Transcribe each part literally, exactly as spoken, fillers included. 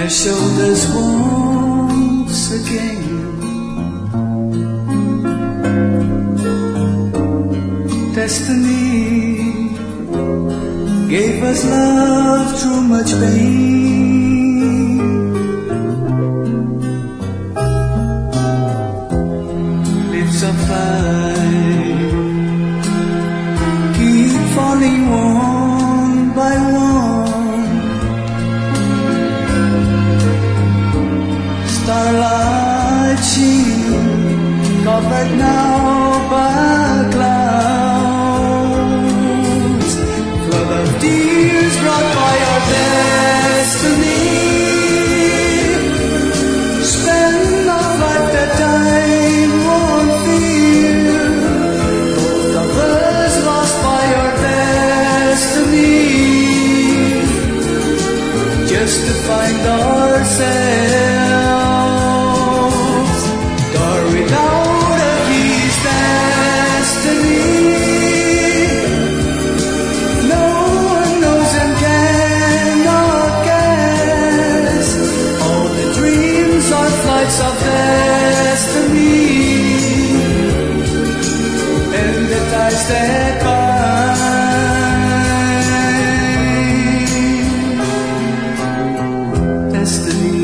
has showed us once again destiny gave us love through much pain. Lips of fire keep falling one by one. Starlight sheen covered now by clouds. Flood of tears brought by our destiny. Spend our life that time won't fear. Both of us lost by our destiny, just to find ourselves. Door without a key's destiny. No one knows and cannot guess. All the dreams are flights of destiny, and the ties that bind. Destiny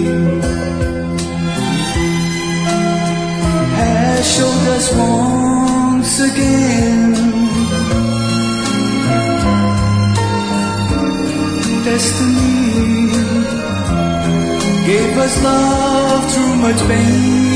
has showed us once again destiny gave us love through much pain.